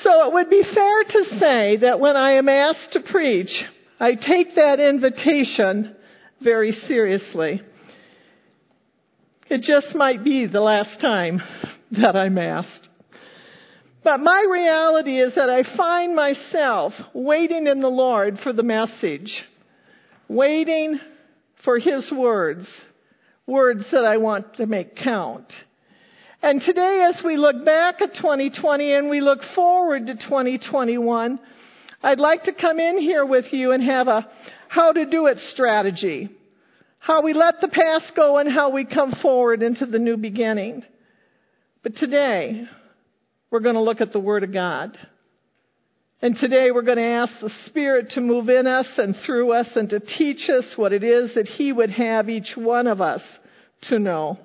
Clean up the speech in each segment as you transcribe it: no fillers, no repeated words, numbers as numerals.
So it would be fair to say that when I am asked to preach, I take that invitation very seriously. It just might be the last time that I'm asked. But my reality is that I find myself waiting in the Lord for the message, waiting for His words that I want to make count. And today, as we look back at 2020 and we look forward to 2021, I'd like to come in here with you and have a how to do it strategy. How we let the past go and how we come forward into the new beginning. But today, we're going to look at the Word of God. And today we're going to ask the Spirit to move in us and through us and to teach us what it is that He would have each one of us to know.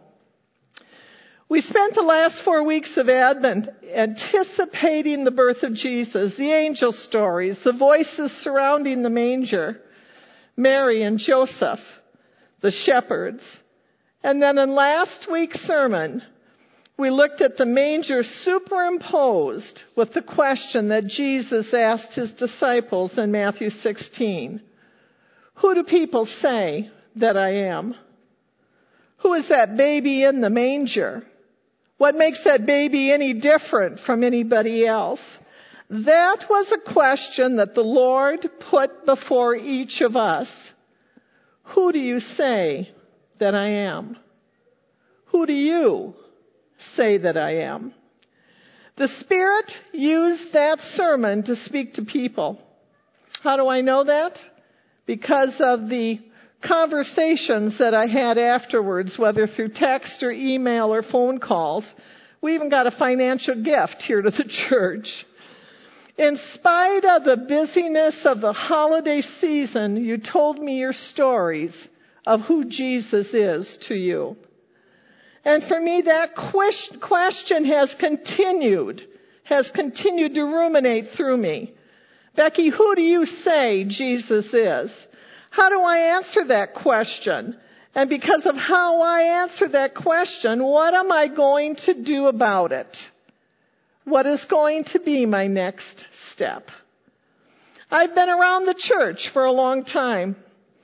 We spent the last 4 weeks of Advent anticipating the birth of Jesus, the angel stories, the voices surrounding the manger, Mary and Joseph, the shepherds. And then in last week's sermon, we looked at the manger superimposed with the question that Jesus asked His disciples in Matthew 16. Who do people say that I am? Who is that baby in the manger? What makes that baby any different from anybody else? That was a question that the Lord put before each of us. Who do you say that I am? Who do you say that I am? The Spirit used that sermon to speak to people. How do I know that? Because of the conversations that I had afterwards, whether through text or email or phone calls. We even got a financial gift here to the church. In spite of the busyness of the holiday season, you told me your stories of who Jesus is to you. And for me, that question has continued to ruminate through me. Becky, who do you say Jesus is? How do I answer that question? And because of how I answer that question, what am I going to do about it? What is going to be my next step? I've been around the church for a long time.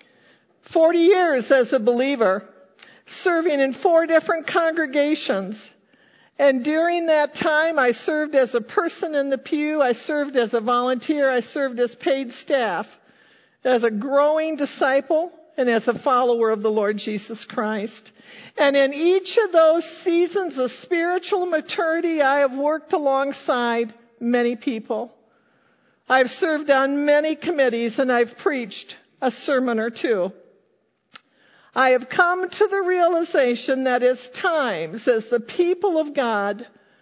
40 years as a believer, serving in 4 different congregations. And during that time, I served as a person in the pew, I served as a volunteer, I served as paid staff, as a growing disciple, and as a follower of the Lord Jesus Christ. And in each of those seasons of spiritual maturity, I have worked alongside many people. I've served on many committees, and I've preached a sermon or 2. I have come to the realization that it's times, as the people of God,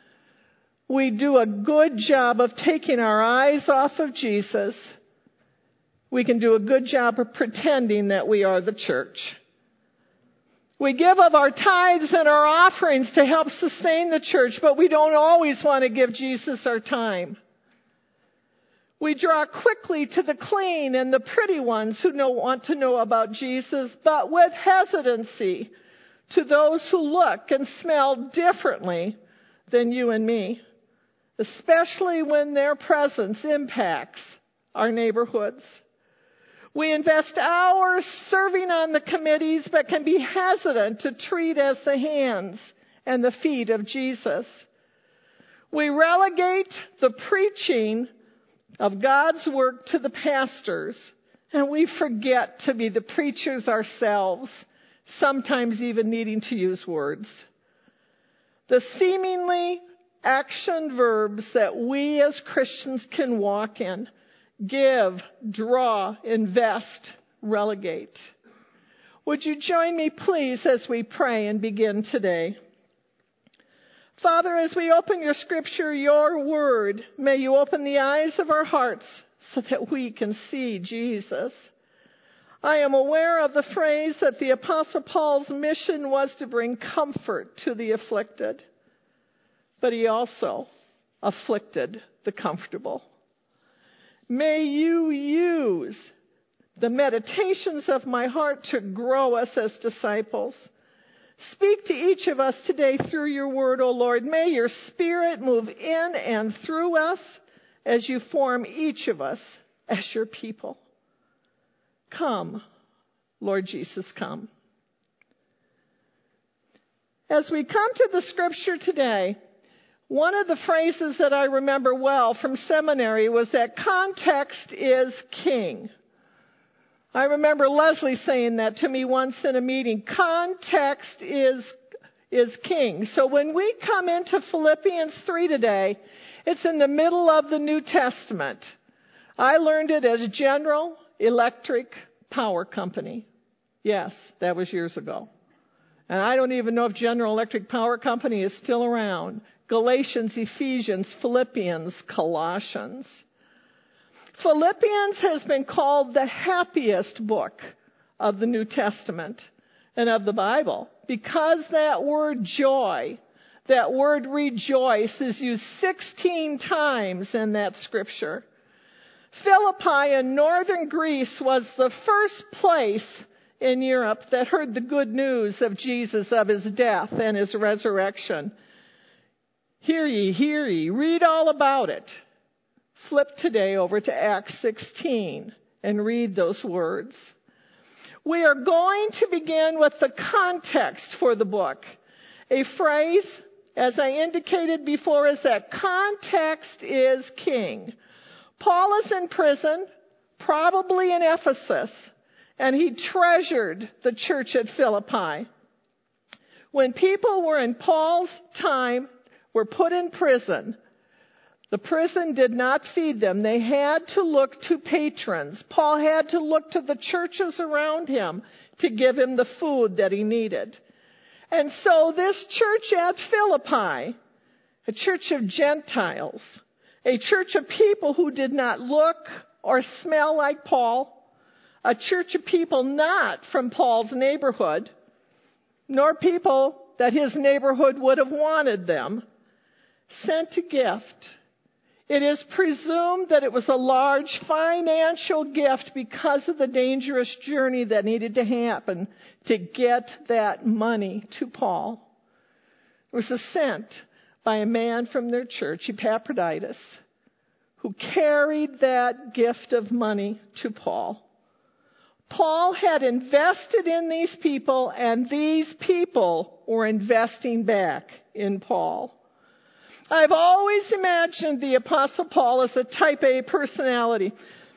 we do a good job of taking our eyes off of Jesus. We can do a good job of pretending that we are the church. We give of our tithes and our offerings to help sustain the church, but we don't always want to give Jesus our time. We draw quickly to the clean and the pretty ones who want to know about Jesus, but with hesitancy to those who look and smell differently than you and me, especially when their presence impacts our neighborhoods. We invest hours serving on the committees, but can be hesitant to treat as the hands and the feet of Jesus. We relegate the preaching of God's work to the pastors, and we forget to be the preachers ourselves, sometimes even needing to use words. The seemingly action verbs that we as Christians can walk in: give, draw, invest, relegate. Would you join me, please, as we pray and begin today? Father, as we open your scripture, your word, may you open the eyes of our hearts so that we can see Jesus. I am aware of the phrase that the Apostle Paul's mission was to bring comfort to the afflicted, but he also afflicted the comfortable. May you use the meditations of my heart to grow us as disciples. Speak to each of us today through your word, O Lord. May your Spirit move in and through us. as you form each of us as your people. Come, Lord Jesus, come. As we come to the scripture today, one of the phrases that I remember well from seminary was that context is king. I remember Leslie saying that to me once in a meeting. Context is king. So when we come into Philippians 3 today, it's in the middle of the New Testament. I learned it as General Electric Power Company. Yes, that was years ago. And I don't even know if General Electric Power Company is still around. Galatians, Ephesians, Philippians, Colossians. Philippians has been called the happiest book of the New Testament and of the Bible because that word joy, that word rejoice, is used 16 times in that scripture. Philippi in northern Greece was the first place in Europe that heard the good news of Jesus, of his death and his resurrection. Hear ye, read all about it. Flip today over to Acts 16 and read those words. We are going to begin with the context for the book. A phrase, as I indicated before, is that context is king. Paul is in prison, probably in Ephesus, and he treasured the church at Philippi. When people were in Paul's time, were put in prison, the prison did not feed them. They had to look to patrons. Paul had to look to the churches around him to give him the food that he needed. And so this church at Philippi, a church of Gentiles, a church of people who did not look or smell like Paul, a church of people not from Paul's neighborhood, nor people that his neighborhood would have wanted them, sent a gift. It is presumed that it was a large financial gift because of the dangerous journey that needed to happen to get that money to Paul. It was sent by a man from their church, Epaphroditus, who carried that gift of money to Paul. Paul had invested in these people, and these people were investing back in Paul. I've always imagined the Apostle Paul as a type A personality,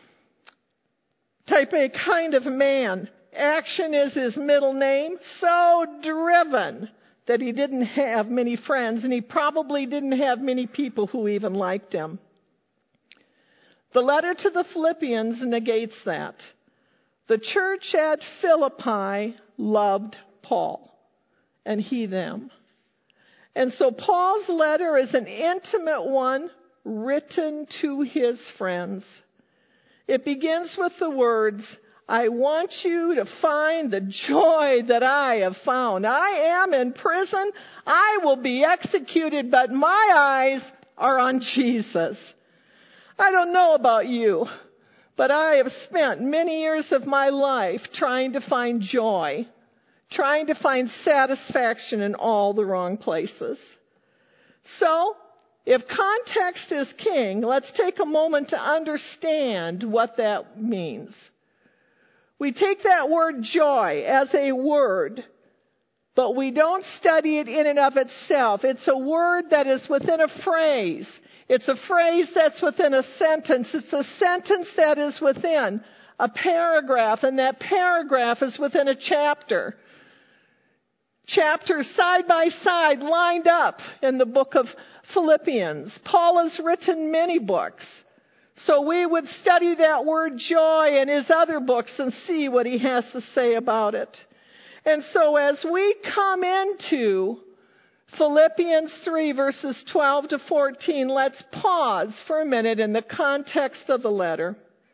type A kind of man. Action is his middle name, so driven that he didn't have many friends, and he probably didn't have many people who even liked him. The letter to the Philippians negates that. The church at Philippi loved Paul, and he them. And so Paul's letter is an intimate one written to his friends. It begins with the words, I want you to find the joy that I have found. I am in prison. I will be executed, but my eyes are on Jesus. I don't know about you, but I have spent many years of my life trying to find joy, trying to find satisfaction in all the wrong places. So, if context is king, let's take a moment to understand what that means. We take that word joy as a word, but we don't study it in and of itself. It's a word that is within a phrase. It's a phrase that's within a sentence. It's a sentence that is within a paragraph, and that paragraph is within a chapter. Chapters side by side lined up in the book of Philippians. Paul has written many books. So we would study that word joy in his other books and see what he has to say about it. And so as we come into Philippians 3 verses 12 to 14, let's pause for a minute in the context of the letter.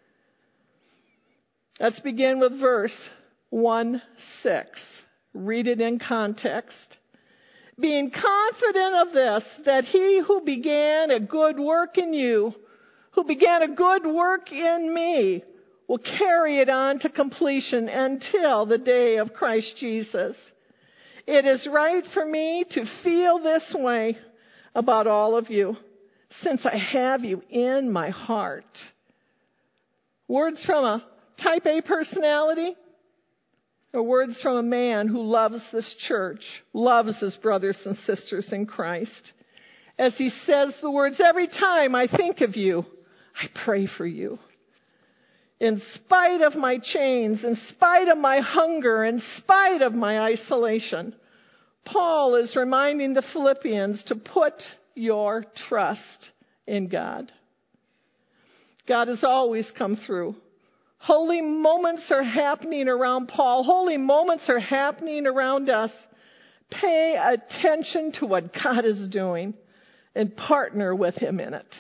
Let's begin with verse 1-6. Read it in context. Being confident of this, that he who began a good work in you, who began a good work in me, will carry it on to completion until the day of Christ Jesus. It is right for me to feel this way about all of you, since I have you in my heart. Words from a type A personality, or words from a man who loves this church, loves his brothers and sisters in Christ. As he says the words, every time I think of you, I pray for you. In spite of my chains, in spite of my hunger, in spite of my isolation, Paul is reminding the Philippians to put your trust in God. God has always come through. Holy moments are happening around Paul. Holy moments are happening around us. Pay attention to what God is doing and partner with him in it.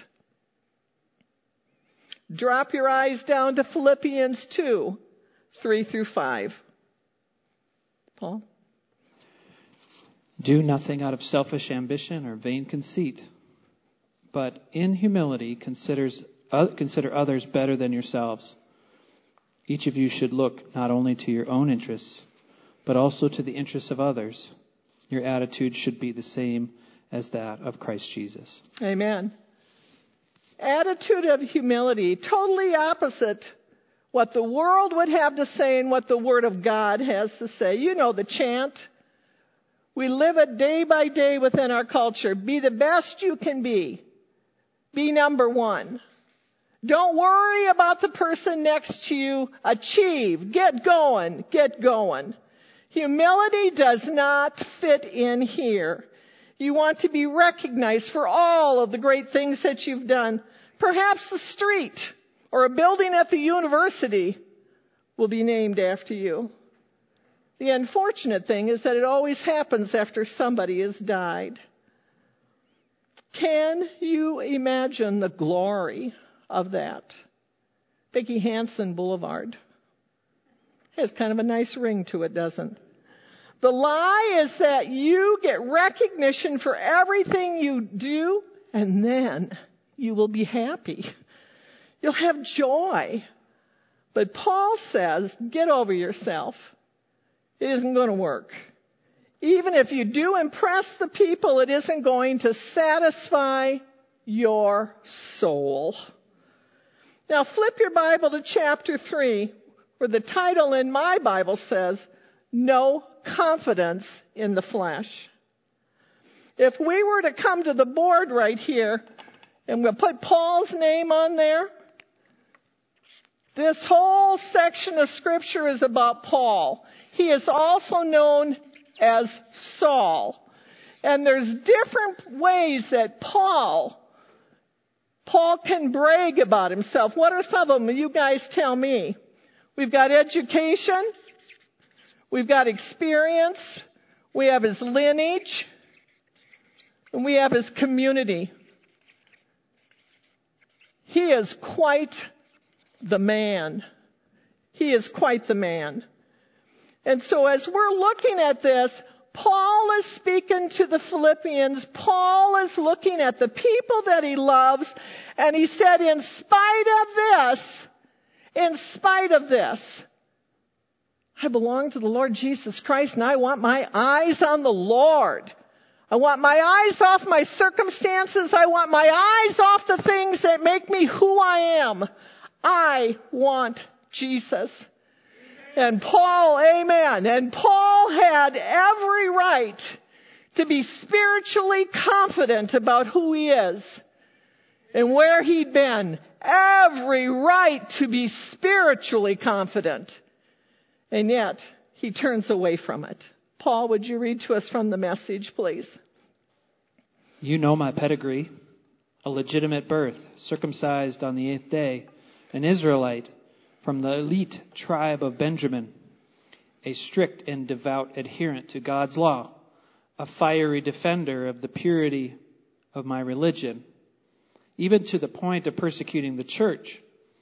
Drop your eyes down to Philippians 2, 3 through 5. Paul? Do nothing out of selfish ambition or vain conceit, but in humility consider others better than yourselves. Each of you should look not only to your own interests, but also to the interests of others. Your attitude should be the same as that of Christ Jesus. Amen. Attitude of humility, totally opposite what the world would have to say and what the Word of God has to say. You know the chant. We live it day by day within our culture. Be the best you can be. Be number one. Don't worry about the person next to you. Achieve. Get going. Get going. Humility does not fit in here. You want to be recognized for all of the great things that you've done. Perhaps the street or a building at the university will be named after you. The unfortunate thing is that it always happens after somebody has died. Can you imagine the glory of that? Becky Hansen Boulevard has kind of a nice ring to it, doesn't it? The lie is that you get recognition for everything you do, and then you will be happy. You'll have joy. But Paul says, get over yourself. It isn't going to work. Even if you do impress the people, it isn't going to satisfy your soul. Now flip your Bible to chapter 3, where the title in my Bible says, No Confidence in the Flesh. If we were to come to the board right here, and we'll put Paul's name on there, this whole section of Scripture is about Paul. He is also known as Saul. And there's different ways that Paul can brag about himself. What are some of them? You guys tell me. We've got education. We've got experience. We have his lineage. And we have his community. He is quite the man. He is quite the man. And so as we're looking at this, Paul is speaking to the Philippians. Paul is looking at the people that he loves. And he said, in spite of this, I belong to the Lord Jesus Christ, and I want my eyes on the Lord. I want my eyes off my circumstances. I want my eyes off the things that make me who I am. I want Jesus. And Paul, amen. And Paul had every right to be spiritually confident about who he is and where he'd been. Every right to be spiritually confident. And yet, he turns away from it. Paul, would you read to us from the Message, please? You know my pedigree, a legitimate birth, circumcised on the 8th day, an Israelite from the elite tribe of Benjamin, a strict and devout adherent to God's law, a fiery defender of the purity of my religion, even to the point of persecuting the church,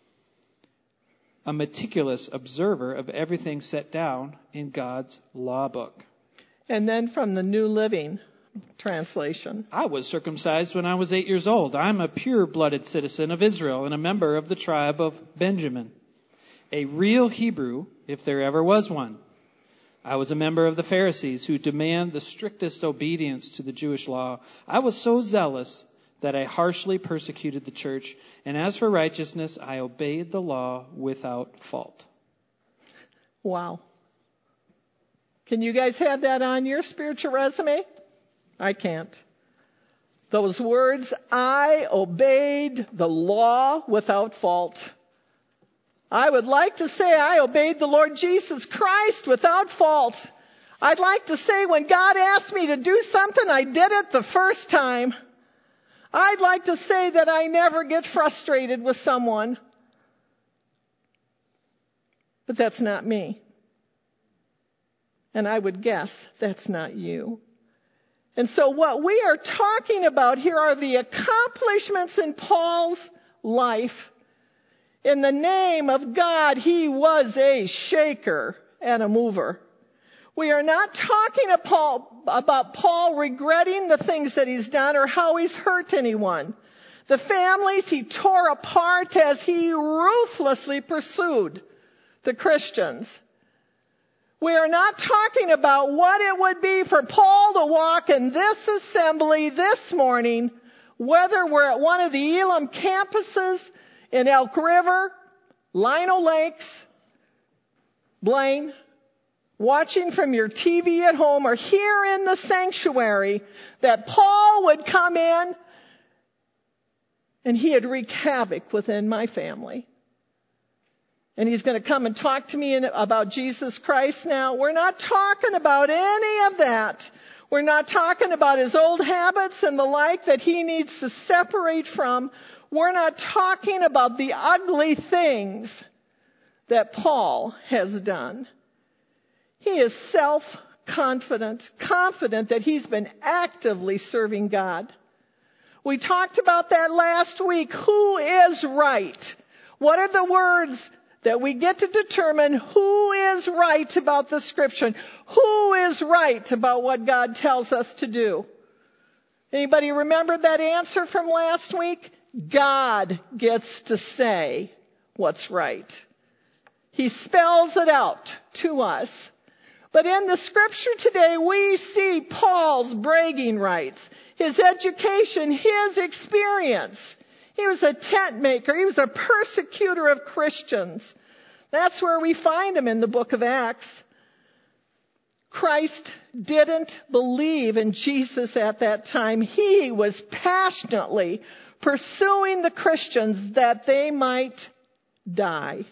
a meticulous observer of everything set down in God's law book. And then from the New Living Translation. I was circumcised when I was 8 years old. I'm a pure-blooded citizen of Israel and a member of the tribe of Benjamin. A real Hebrew, if there ever was one. I was a member of the Pharisees who demand the strictest obedience to the Jewish law. I was so zealous that I harshly persecuted the church, and as for righteousness, I obeyed the law without fault. Wow. Can you guys have that on your spiritual resume? I can't. Those words, I obeyed the law without fault. I would like to say I obeyed the Lord Jesus Christ without fault. I'd like to say when God asked me to do something, I did it the first time. I'd like to say that I never get frustrated with someone. But that's not me. And I would guess that's not you. And so what we are talking about here are the accomplishments in Paul's life. In the name of God, he was a shaker and a mover. We are not talking about Paul regretting the things that he's done or how he's hurt anyone. The families he tore apart as he ruthlessly pursued the Christians. We are not talking about what it would be for Paul to walk in this assembly this morning, whether we're at one of the Elam campuses in Elk River, Lino Lakes, Blaine, watching from your TV at home, or here in the sanctuary, that Paul would come in and he had wreaked havoc within my family. And he's going to come and talk to me about Jesus Christ now. We're not talking about any of that. We're not talking about his old habits and the like that he needs to separate from. We're not talking about the ugly things that Paul has done. He is self-confident, confident that he's been actively serving God. We talked about that last week. Who is right? What are the words that we get to determine who is right about the Scripture? Who is right about what God tells us to do? Anybody remember that answer from last week? God gets to say what's right. He spells it out to us. But in the Scripture today, we see Paul's bragging rights, his education, his experience. He was a tent maker. He was a persecutor of Christians. That's where we find him in the book of Acts. Christ didn't believe in Jesus at that time. He was passionately pursuing the Christians that they might die.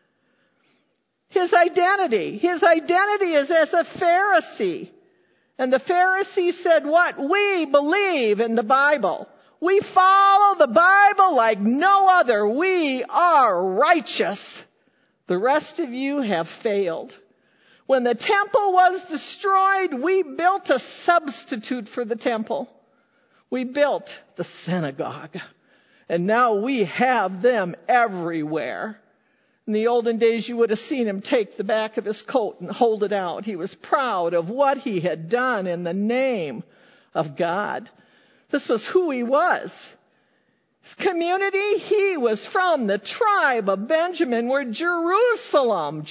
His identity is as a Pharisee. And the Pharisee said what? We believe in the Bible. We follow the Bible like no other. We are righteous. The rest of you have failed. When the temple was destroyed, we built a substitute for the temple. We built the synagogue. And now we have them everywhere. In the olden days, you would have seen him take the back of his coat and hold it out. He was proud of what he had done in the name of God. This was who he was. His community, he was from the tribe of Benjamin, where Jerusalem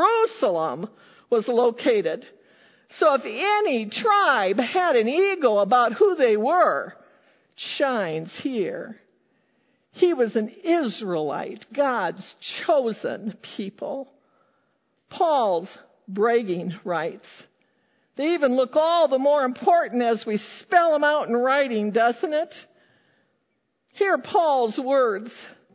was located. So if any tribe had an ego about who they were, it shines here. He was an Israelite, God's chosen people. Paul's bragging rights. They even look all the more important as we spell them out in writing, doesn't it? Hear Paul's words.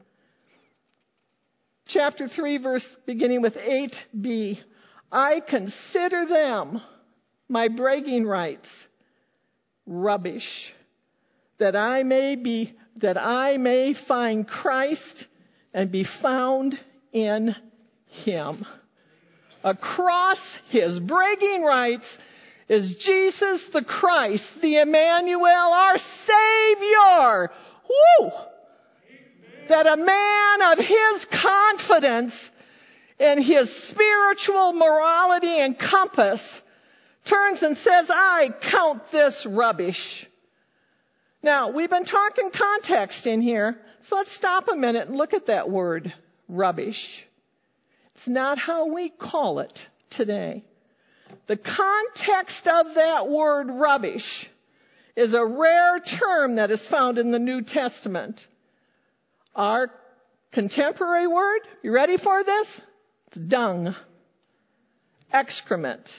Chapter 3, verse beginning with 8b. I consider them, my bragging rights, rubbish, that I may find Christ and be found in him. Across his bragging rights is Jesus the Christ, the Emmanuel, our Savior. Woo! That a man of his confidence in his spiritual morality and compass turns and says, I count this rubbish. Now, we've been talking context in here, so let's stop a minute and look at that word, rubbish. It's not how we call it today. The context of that word, rubbish, is a rare term that is found in the New Testament. Our contemporary word, you ready for this? It's dung. Excrement.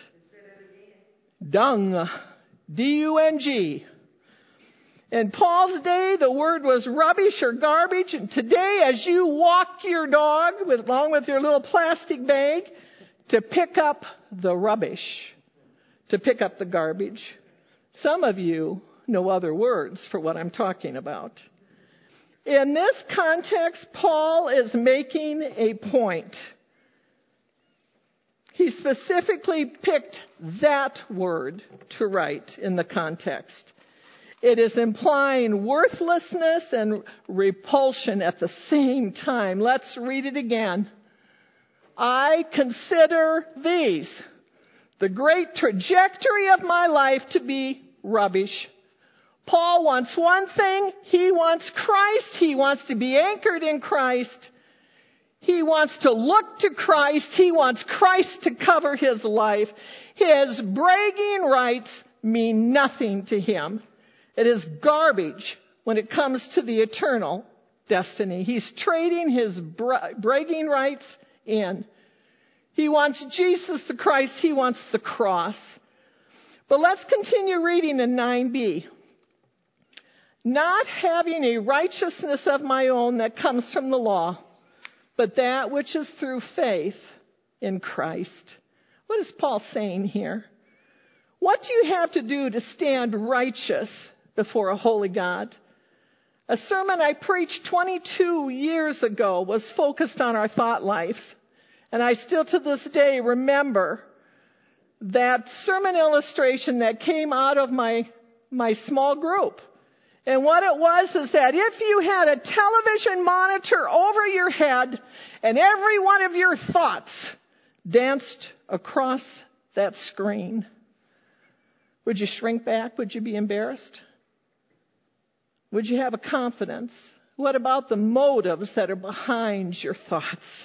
Dung. D-U-N-G. In Paul's day, the word was rubbish or garbage. And today, as you walk your dog along with your little plastic bag to pick up the rubbish, to pick up the garbage, some of you know other words for what I'm talking about. In this context, Paul is making a point. He specifically picked that word to write in the context. It is implying worthlessness and repulsion at the same time. Let's read it again. I consider these, the great trajectory of my life, to be rubbish. Paul wants one thing. He wants Christ. He wants to be anchored in Christ. He wants to look to Christ. He wants Christ to cover his life. His bragging rights mean nothing to him. It is garbage when it comes to the eternal destiny. He's trading his bragging rights in. He wants Jesus the Christ. He wants the cross. But let's continue reading in 9b. Not having a righteousness of my own that comes from the law, but that which is through faith in Christ. What is Paul saying here? What do you have to do to stand righteous before a holy God? A sermon I preached 22 years ago was focused on our thought lives. And I still to this day remember that sermon illustration that came out of my small group. And what it was is that if you had a television monitor over your head and every one of your thoughts danced across that screen, would you shrink back? Would you be embarrassed? Would you have a confidence? What about the motives that are behind your thoughts?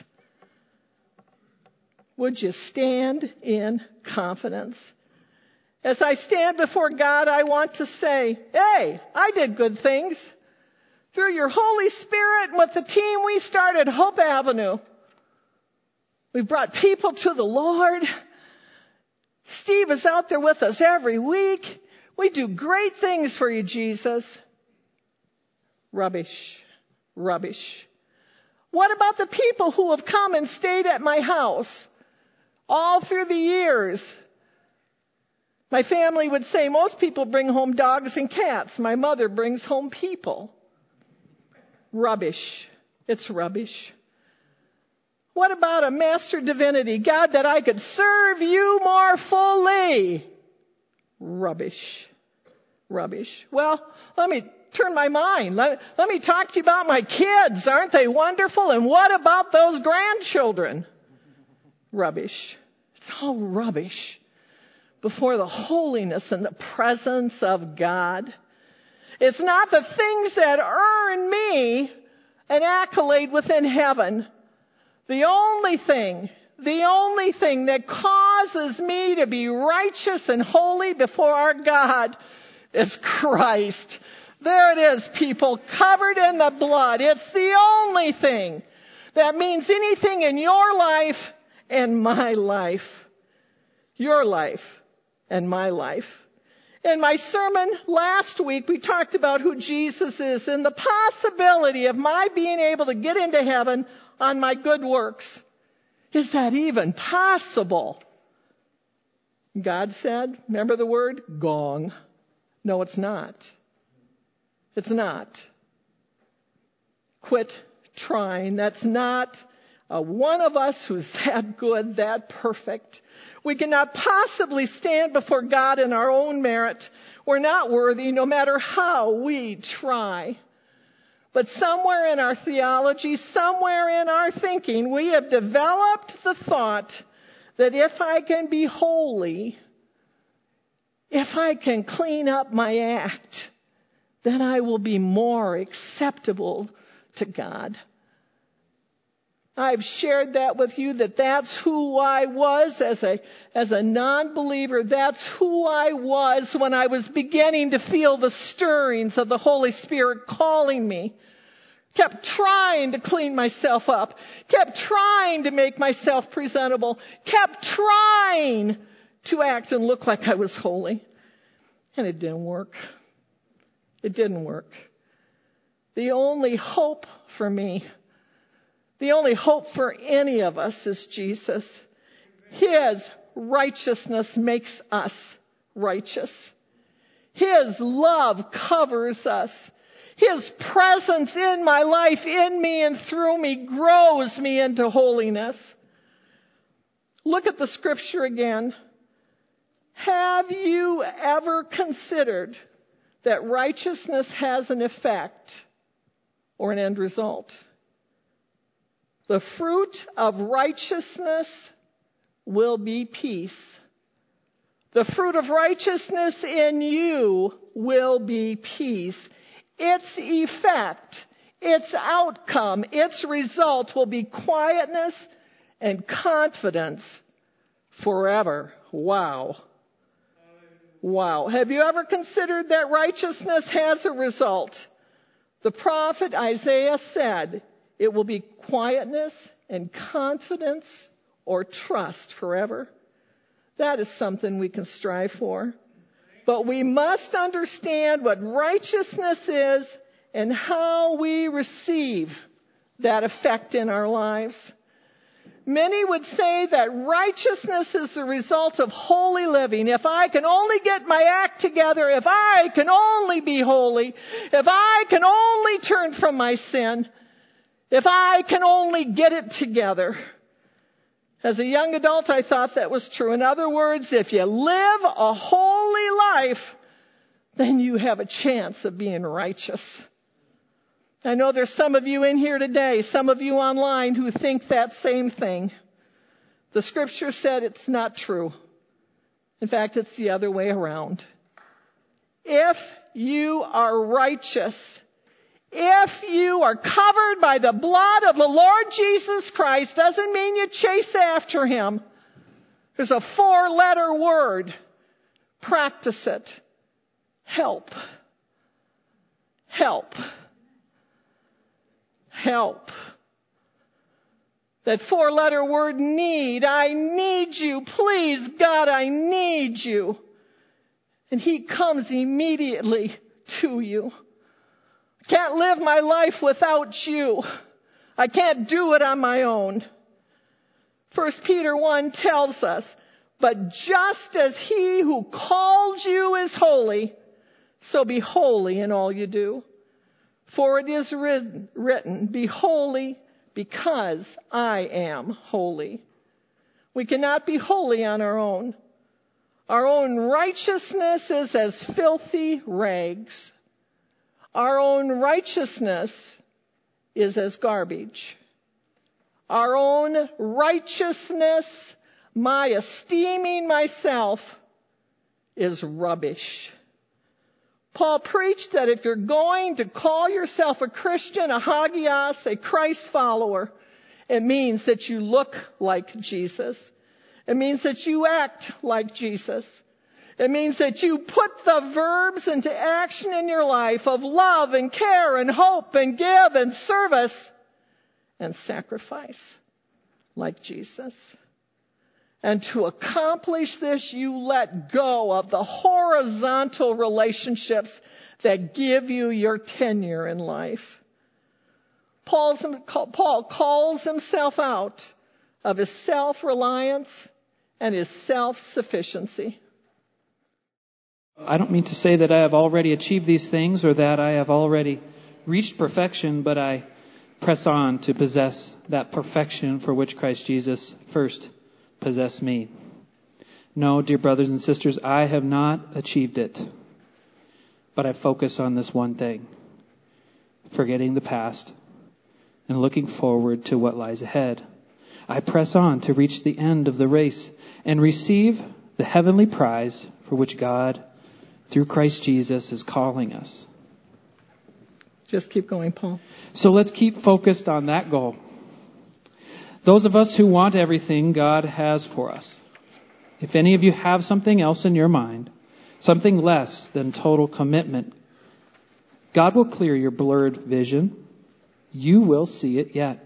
Would you stand in confidence? As I stand before God, I want to say, hey, I did good things. Through your Holy Spirit and with the team we started Hope Avenue, we've brought people to the Lord. Steve is out there with us every week. We do great things for you, Jesus. Rubbish. Rubbish. What about the people who have come and stayed at my house all through the years? My family would say most people bring home dogs and cats. My mother brings home people. Rubbish. It's rubbish. What about a master divinity? God, that I could serve you more fully. Rubbish. Rubbish. Well, let me turn my mind. Let me talk to you about my kids. Aren't they wonderful? And what about those grandchildren? Rubbish. It's all rubbish before the holiness and the presence of God. It's not the things that earn me an accolade within heaven. The only thing that causes me to be righteous and holy before our God is Christ. There it is, people, covered in the blood. It's the only thing that means anything in your life and my life. Your life and my life. In my sermon last week, we talked about who Jesus is and the possibility of my being able to get into heaven on my good works. Is that even possible? God said, remember the word? Gong. No, it's not. It's not. Quit trying. That's not one of us who's that good, that perfect. We cannot possibly stand before God in our own merit. We're not worthy no matter how we try. But somewhere in our theology, somewhere in our thinking, we have developed the thought that if I can be holy, if I can clean up my act, then I will be more acceptable to God. I've shared that with you, that's who I was as a non-believer. That's who I was when I was beginning to feel the stirrings of the Holy Spirit calling me. Kept trying to clean myself up. Kept trying to make myself presentable. Kept trying to act and look like I was holy. And it didn't work. It didn't work. The only hope for me, the only hope for any of us is Jesus. His righteousness makes us righteous. His love covers us. His presence in my life, in me and through me, grows me into holiness. Look at the scripture again. Have you ever considered that righteousness has an effect or an end result? The fruit of righteousness will be peace. The fruit of righteousness in you will be peace. Its effect, its outcome, its result will be quietness and confidence forever. Wow. Wow. Have you ever considered that righteousness has a result? The prophet Isaiah said it will be quietness and confidence or trust forever. That is something we can strive for. But we must understand what righteousness is and how we receive that effect in our lives. Many would say that righteousness is the result of holy living. If I can only get my act together, if I can only be holy, if I can only turn from my sin, if I can only get it together. As a young adult, I thought that was true. In other words, if you live a holy life, then you have a chance of being righteous. I know there's some of you in here today, some of you online who think that same thing. The scripture said it's not true. In fact, it's the other way around. If you are righteous, if you are covered by the blood of the Lord Jesus Christ, doesn't mean you chase after Him. There's a 4-letter word. Practice it. Help. Help. Help. That 4-letter word need. I need you. Please, God, I need you. And He comes immediately to you. Can't live my life without you. I can't do it on my own. 1 Peter 1 tells us, but just as He who called you is holy, so be holy in all you do. For it is written, be holy because I am holy. We cannot be holy on our own. Our own righteousness is as filthy rags. Our own righteousness is as garbage. Our own righteousness, my esteeming myself, is rubbish. Paul preached that if you're going to call yourself a Christian, a hagios, a Christ follower, it means that you look like Jesus. It means that you act like Jesus. It means that you put the verbs into action in your life of love and care and hope and give and service and sacrifice like Jesus. And to accomplish this, you let go of the horizontal relationships that give you your tenure in life. Paul calls himself out of his self-reliance and his self-sufficiency. I don't mean to say that I have already achieved these things or that I have already reached perfection, but I press on to possess that perfection for which Christ Jesus first possessed me. No, dear brothers and sisters, I have not achieved it, but I focus on this one thing, forgetting the past and looking forward to what lies ahead. I press on to reach the end of the race and receive the heavenly prize for which God, through Christ Jesus, is calling us. Just keep going, Paul. So let's keep focused on that goal. Those of us who want everything God has for us, if any of you have something else in your mind, something less than total commitment, God will clear your blurred vision. You will see it yet.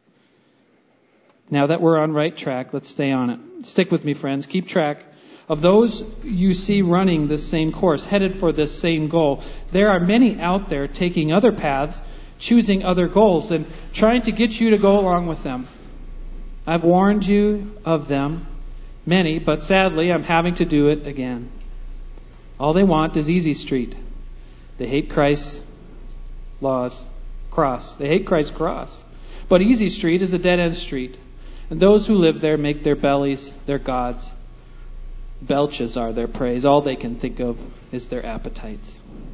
Now that we're on right track, let's stay on it. Stick with me, friends. Keep track of those you see running this same course, headed for this same goal. There are many out there taking other paths, choosing other goals, and trying to get you to go along with them. I've warned you of them, many, but sadly I'm having to do it again. All they want is easy street. They hate Christ's cross. They hate Christ's cross. But easy street is a dead-end street. And those who live there make their bellies their gods. Belches are their praise. All they can think of is their appetites.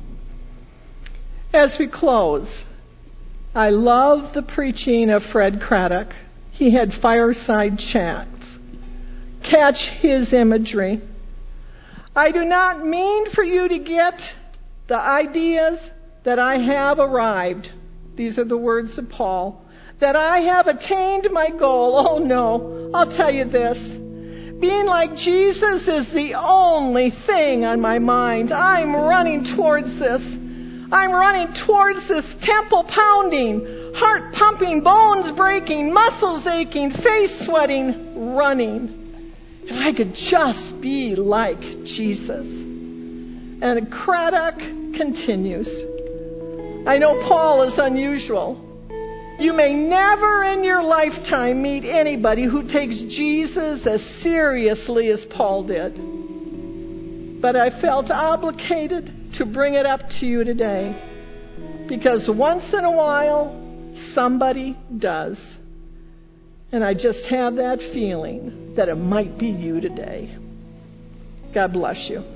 As we close, I love the preaching of Fred Craddock. He had fireside chats. Catch his imagery. I do not mean for you to get the ideas that I have arrived. These are the words of Paul. That I have attained my goal. Oh no, I'll tell you this. Being like Jesus is the only thing on my mind. I'm running towards this. I'm running towards this temple pounding, heart pumping, bones breaking, muscles aching, face sweating, running. If I could just be like Jesus. And Craddock continues. I know Paul is unusual. You may never in your lifetime meet anybody who takes Jesus as seriously as Paul did. But I felt obligated to bring it up to you today. Because once in a while, somebody does. And I just have that feeling that it might be you today. God bless you.